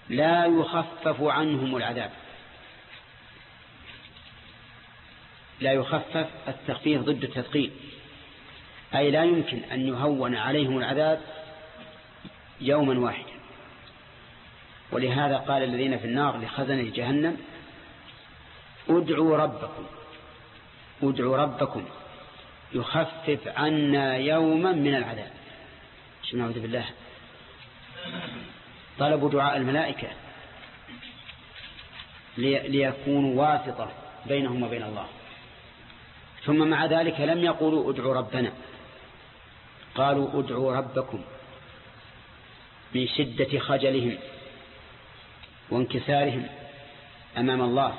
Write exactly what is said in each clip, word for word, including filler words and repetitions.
لا يخفف عنهم العذاب. لا يخفف التخفيف ضد التثقيل، أي لا يمكن أن يهون عليهم العذاب يوما واحدا. ولهذا قال الذين في النار لخزنة جهنم ادعوا ربكم ادعوا ربكم يخفف عنا يوما من العذاب. شو نعوذ بالله، طلبوا دعاء الملائكة ليكونوا واسطة بينهم وبين الله، ثم مع ذلك لم يقولوا ادعوا ربنا، قالوا ادعوا ربكم من شدة خجلهم وانكسارهم أمام الله.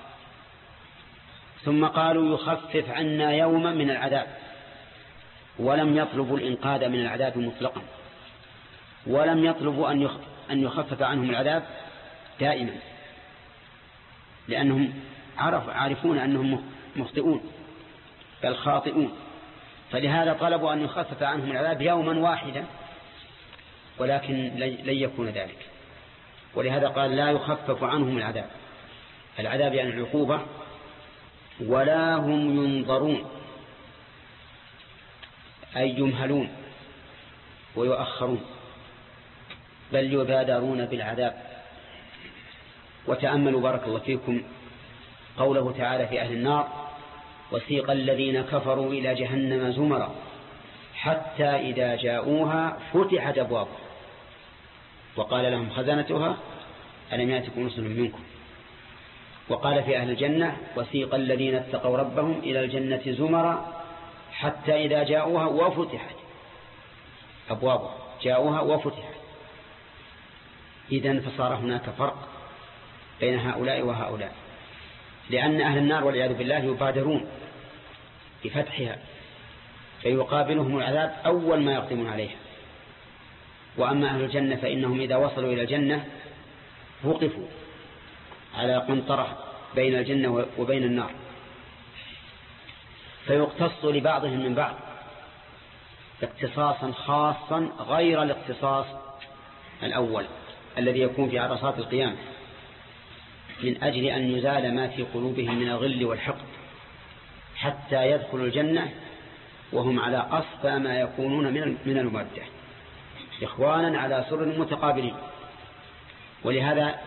ثم قالوا يخفف عنا يوما من العذاب، ولم يطلبوا الإنقاذ من العذاب مطلقا، ولم يطلبوا أن يخفف عنهم العذاب دائما، لأنهم عرف عارفون أنهم مخطئون بل خاطئون، فلهذا طلبوا أن يخفف عنهم العذاب يوما واحدا، ولكن لن يكون ذلك. ولهذا قال لا يخفف عنهم العذاب، العذاب يعني العقوبة، ولا هم ينظرون أي يمهلون ويؤخرون، بل يبادرون بالعذاب. وتأملوا بارك الله فيكم قوله تعالى في أهل النار وسيق الذين كفروا إلى جهنم زمرا حتى إذا جاءوها فتحت أبوابها وقال لهم خزنتها ألم يأتكم رسل منكم. وقال في أهل الجنة وسيق الذين اتقوا ربهم إلى الجنة زمرا حتى إذا جاءوها وفتحت أبوابها، جاءوها وفتحت. إذن فصار هناك فرق بين هؤلاء وهؤلاء، لأن أهل النار والعياذ بالله يبادرون بفتحها فيقابلهم العذاب أول ما يقدمون عليها. وأما أهل الجنة فإنهم إذا وصلوا إلى الجنة وقفوا على قنطرة بين الجنة وبين النار، فيقتص لبعضهم من بعض اقتصاصا خاصا غير الاقتصاص الأول الذي يكون في عرصات القيامة، من أجل أن يزال ما في قلوبهم من الغل والحقد حتى يدخلوا الجنة وهم على أصفى ما يكونون من المودة إخوانا على سرر متقابلين. ولهذا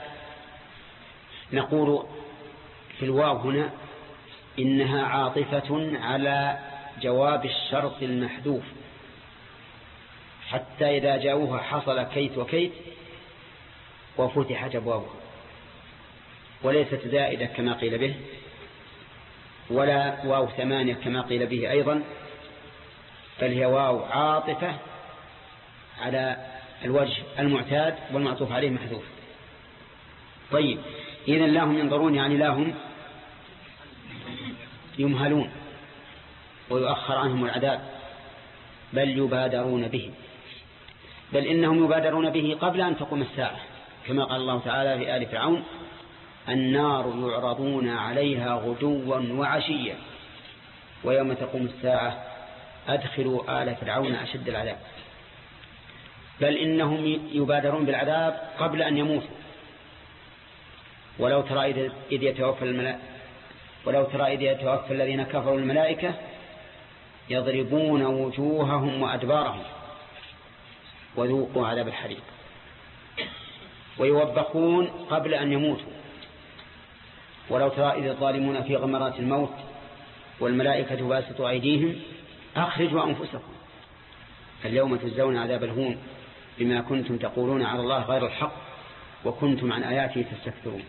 نقول في الواو هنا إنها عاطفة على جواب الشرط المحذوف حتى إذا جاءوها حصل كيت وكيت وفتحت أبوابها، وليست زائدة كما قيل به ولا واو ثمانية كما قيل به أيضا، بل هي واو عاطفة على الوجه المعتاد والمعطوف عليه محذوف. طيب إذن لا هم ينظرون يعني لا هم يمهلون ويؤخر عنهم العذاب، بل يبادرون به، بل إنهم يبادرون به قبل أن تقوم الساعة، كما قال الله تعالى في آل فرعون النار يعرضون عليها غدوا وعشيا ويوم تقوم الساعة أدخلوا آل فرعون أشد العذاب. بل إنهم يبادرون بالعذاب قبل أن يموتوا. ولو ترى إذ يتوفى الملائكة ولو ترى إذ يتوفى الذين كفروا الملائكة يضربون وجوههم وأدبارهم وذوقوا عذاب الحريق، ويوبخون قبل أن يموتوا. ولو ترى إذ الظالمون في غمرات الموت والملائكة باسطوا أيديهم أخرجوا أنفسكم اليوم تجزون عذاب الهون بما كنتم تقولون على الله غير الحق وكنتم عن آياته تستكبرون.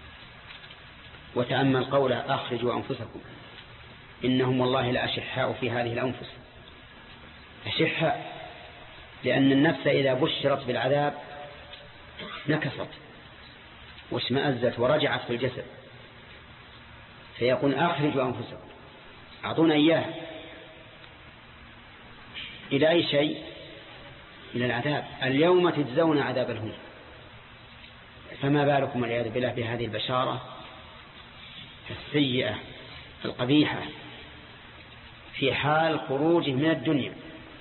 وتأمل قول أخرجوا أنفسكم إنهم والله لأشحاء في هذه الأنفس، أشحاء لأن النفس إذا بشرت بالعذاب نكصت واشمأزت ورجعت في الجسد، فيقول أخرجوا أنفسكم أعطونا إياه إلى أي شيء؟ إلى العذاب. اليوم تجزون عذاب الهون. فما بالكم والعياذ بالله بهذه البشارة السيئة القبيحة في حال خروجه من الدنيا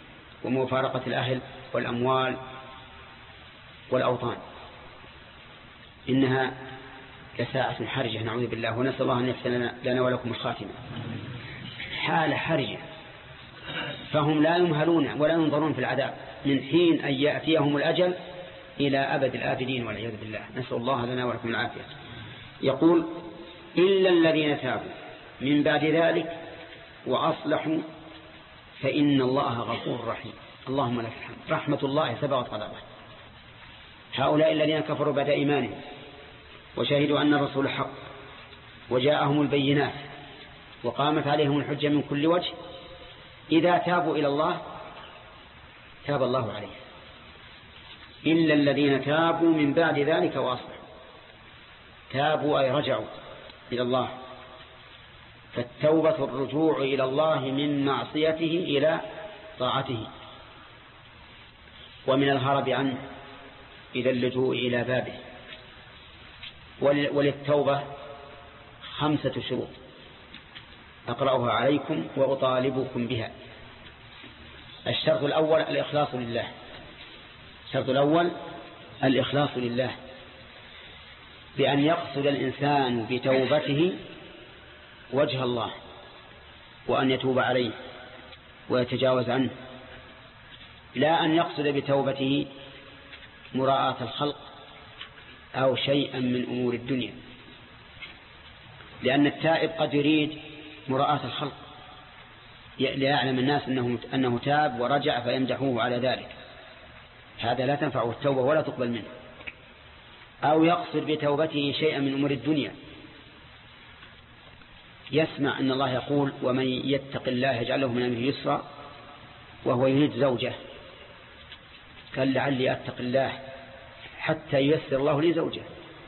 ومفارقة الأهل والأموال والأوطان. إنها لساعة حرجة نعوذ بالله، ونسأل الله أن يحسن لنا ولكم الخاتمة. حال حرجة، فهم لا يمهلون ولا ينظرون في العذاب من حين أن يأتيهم الأجل إلى أبد الآبدين والعياذ بالله، نسأل الله لنا ولكم العافية. يقول إلا الذين تابوا من بعد ذلك وأصلحوا فإن الله غفور رحيم. اللهم لك الحمد، رحمة الله سبقت غضبه. هؤلاء الذين كفروا بعد إيمانهم وشهدوا أن الرسول حق وجاءهم البينات وقامت عليهم الحجة من كل وجه، إذا تابوا إلى الله تاب الله عليه. إلا الذين تابوا من بعد ذلك وأصلحوا، تابوا أي رجعوا إلى الله، فالتوبة الرجوع إلى الله من معصيته إلى طاعته، ومن الهرب عنه إلى اللجوء إلى بابه. وللتوبة خمسة شروط أقرأها عليكم وأطالبكم بها. الشرط الأول الإخلاص لله، الشرط الأول الإخلاص لله، بأن يقصد الإنسان بتوبته وجه الله، وأن يتوب عليه ويتجاوز عنه، لا أن يقصد بتوبته مراءة الخلق أو شيئا من أمور الدنيا، لأن التائب قد يريد مراءة الخلق ليعلم الناس أنه, أنه تاب ورجع فيمدحوه على ذلك، هذا لا تنفعه التوبة ولا تقبل منه. أو يقصد بتوبته شيئا من أمور الدنيا، يسمع أن الله يقول ومن يتق الله يجعل له من أمره يسرا، وهو يريد زوجة، قال لعلي أتق الله حتى ييسر الله لي زوجة.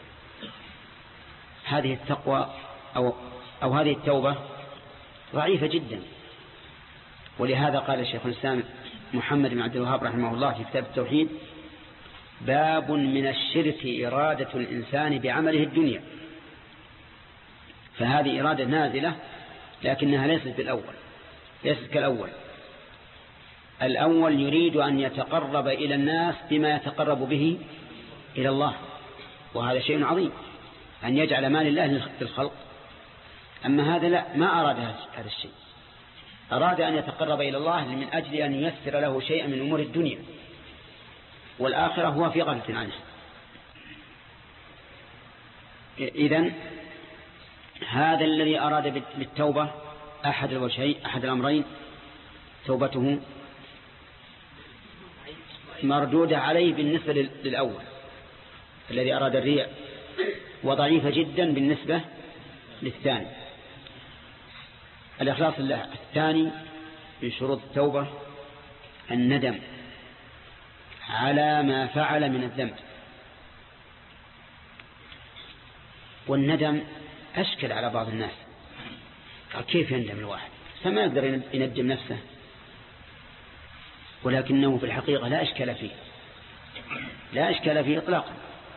هذه التقوى أو, أو هذه التوبة ضعيفة جدا. ولهذا قال الشيخ الإسلام محمد بن عبد الوهاب رحمه الله في كتاب التوحيد: باب من الشرك إرادة الإنسان بعمله الدنيا. فهذه إرادة نازلة لكنها ليست بالأول، ليست كالأول. الأول يريد أن يتقرب إلى الناس بما يتقرب به إلى الله، وهذا شيء عظيم أن يجعل مال الله للخلق. أما هذا لا، ما أراد هذا الشيء، أراد أن يتقرب إلى الله من أجل أن ييسر له شيئا من أمور الدنيا، والآخرة هو في غفلة عنه. إذن هذا الذي أراد بالتوبة أحد الوجهين، أحد الأمرين، توبته مردودة عليه بالنسبة للأول الذي أراد الرياء، وضعيفة جدا بالنسبة للثاني. الإخلاص لله. الثاني من شروط التوبة الندم على ما فعل من الذنب. والندم أشكل على بعض الناس، كيف يندم الواحد؟ فما يقدر يندم نفسه، ولكنه في الحقيقة لا إشكال فيه، لا إشكال فيه إطلاقا،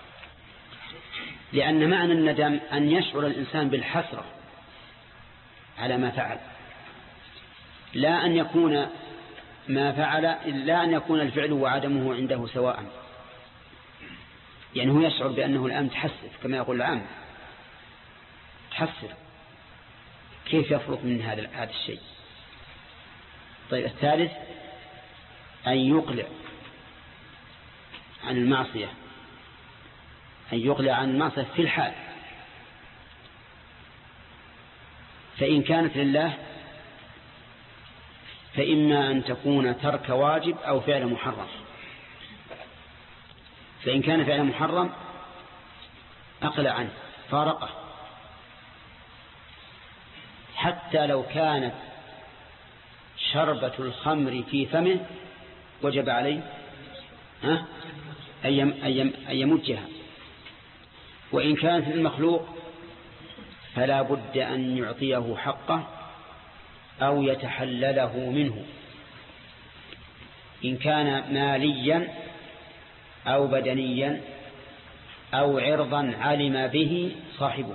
لأن معنى الندم أن يشعر الإنسان بالحسرة على ما فعل، لا أن يكون ما فعل لا أن يكون الفعل وعدمه عنده سواء، يعني هو يشعر بأنه الآن تحسر كما يقول العام، تحسر كيف يفرط من هذا هذا الشيء. طيب الثالث أن يقلع عن المعصية، أن يقلع عن المعصية في الحال، فإن كانت لله فإما أن تكون ترك واجب أو فعل محرم. فإن كان فعل محرم أقلع عنه فارقه، حتى لو كانت شربة الخمر في فمه وجب عليه أن يمجها. وإن كانت المخلوق فلا بد أن يعطيه حقه أو يتحلله منه، إن كان ماليا أو بدنيا أو عرضا علم به صاحبه.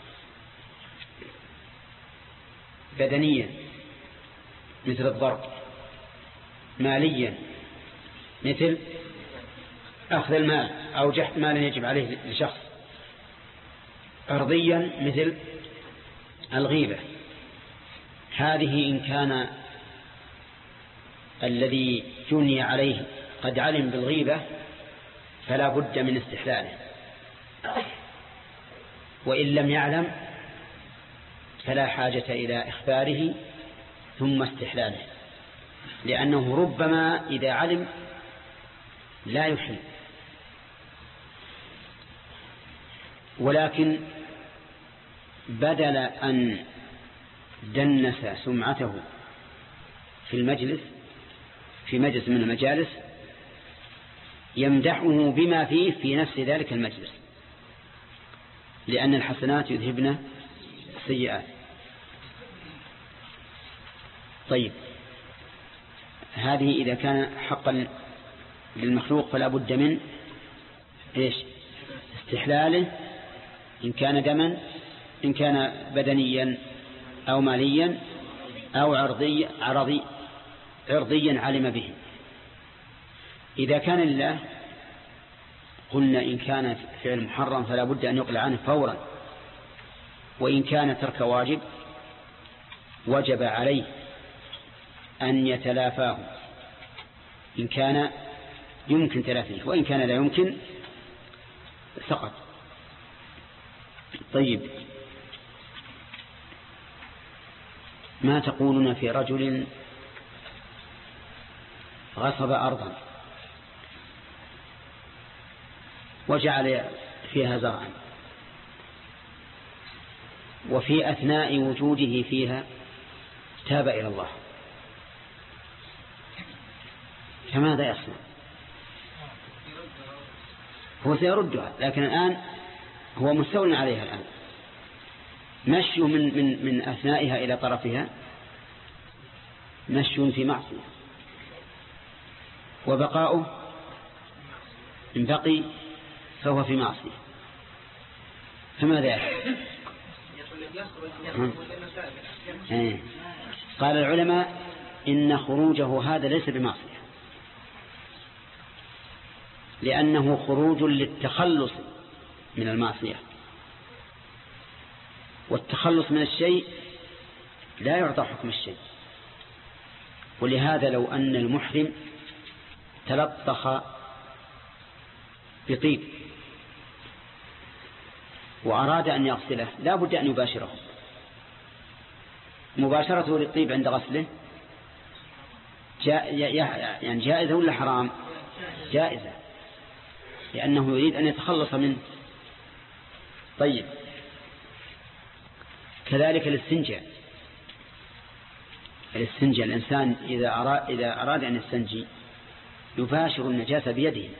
بدنيا مثل الضرب، ماليا مثل أخذ المال أو جحد مال يجب عليه لشخص عرضيا مثل الغيبة، هذه إن كان الذي جني عليه قد علم بالغيبة فلا بد من استحلاله، وإن لم يعلم فلا حاجة إلى إخباره ثم استحلاله، لأنه ربما إذا علم لا يحل. ولكن بدل أن دنس سمعته في المجلس في مجلس من المجالس يمدحه بما فيه في نفس ذلك المجلس، لأن الحسنات يذهبن السيئات. طيب، هذه إذا كان حقا للمخلوق فلا بد من إيش؟ استحلاله، إن كان دما، إن كان بدنيا أو ماليا أو عرضي عرضي عرضيا علم به. إذا كان لله قلنا إن كان فعل محرم فلا بد أن يقلع عنه فورا، وإن كان ترك واجب وجب عليه أن يتلافاه إن كان يمكن تلافيه، وإن كان لا يمكن سقط. طيب، ما تقولون في رجل غصب أرضا وجعل فيها زرعا، وفي أثناء وجوده فيها تاب إلى الله، فماذا يصنع؟ هو سيردها، لكن الآن هو مستول عليها الآن، مشي من, من, من أثنائها إلى طرفها مشي في معصية، وبقاؤه إن بقي فهو في معصية، فماذا يفعل؟ قال العلماء إن خروجه هذا ليس بمعصية، لأنه خروج للتخلص من المعصية، والتخلص من الشيء لا يعطى حكم الشيء. ولهذا لو أن المحرم تلطخ بطيب وأراد أن يغسله لا بد أن يباشره. مباشرته للطيب عند غسله جاء يعني جائزة ولا حرام؟ جائزة، لأنه يريد أن يتخلص منه. طيب، كذلك الاستنجاء. الاستنجاء الإنسان إذا أراد, إذا أراد أن يستنجي يباشر النجاسة بيده،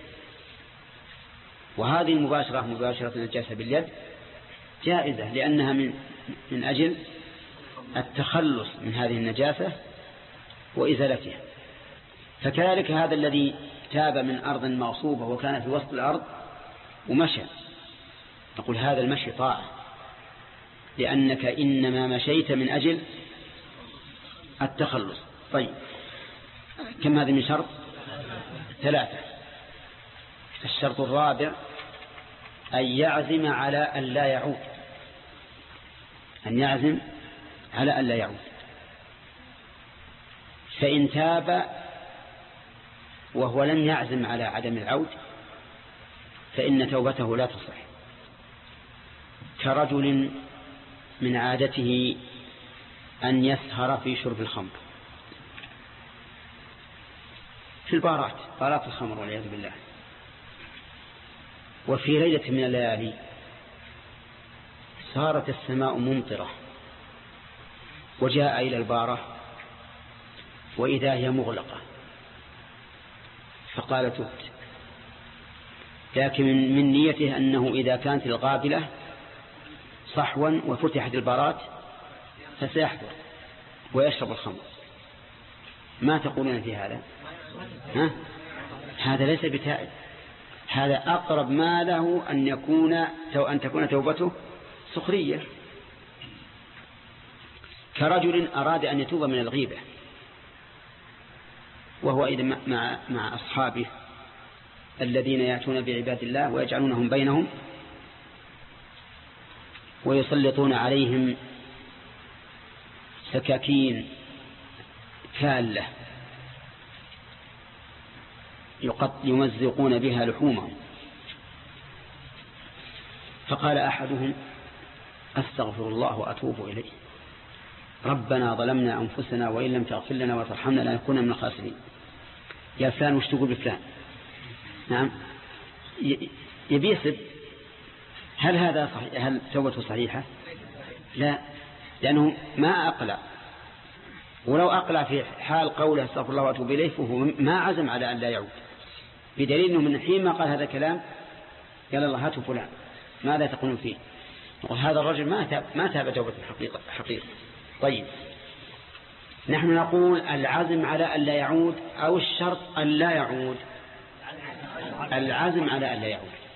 وهذه المباشرة مباشرة النجاسة باليد جائزة، لأنها من, من أجل التخلص من هذه النجاسة وإزالتها. فكذلك هذا الذي تاب من أرض مغصوبة وكان في وسط الأرض ومشى، نقول هذا المشي طاعة، لأنك إنما مشيت من أجل التخلص. طيب، كم هذه من شرط؟ ثلاثة. الشرط الرابع أن يعزم على أن لا يعود، أن يعزم على أن لا يعود. فإن تاب وهو لم يعزم على عدم العود فإن توبته لا تصح، كرجل من عادته أن يسهر في شرب الخمر في البارات، بارات الخمر والعياذ بالله، وفي ليلة من الليالي صارت السماء ممطرة وجاء إلى البارة وإذا هي مغلقة، فقال تبت، لكن من نيته أنه إذا كانت القابلة صحوا وفتحت البارات فسيحضر ويشرب الخمر. ما تقولون في هذا؟ ها؟ هذا ليس بتائب، هذا أقرب ما له أن يكون أن تكون توبته سخرية. كرجل أراد أن يتوب من الغيبة وهو إذا مع مع أصحابه الذين يأتون بعباد الله ويجعلونهم بينهم ويسلطون عليهم سكاكين كالة يمزقون بها لحومهم. فقال أحدهم أستغفر الله وأتوب إليه، ربنا ظلمنا أنفسنا وإن لم تغفر لنا وترحمنا لنكون من الخاسرين. يا فلان وش تقول بفلان؟ نعم، يبي يسب. هل هذا صحيح؟ هل توبته صحيحة؟ لا، لأنه ما أقلع، ولو أقلع في حال قوله استغفر الله وأتوب إليه فهو ما عزم على أن لا يعود، بدليل أنه من حين ما قال هذا الكلام قال الله هاتوا فلان ماذا تقولون فيه، وهذا الرجل ما تاب ما تاب توبة الحقيقة حقيقة. طيب، نحن نقول العزم على أن لا يعود أو الشرط أن لا يعود؟ العزم على أن لا يعود.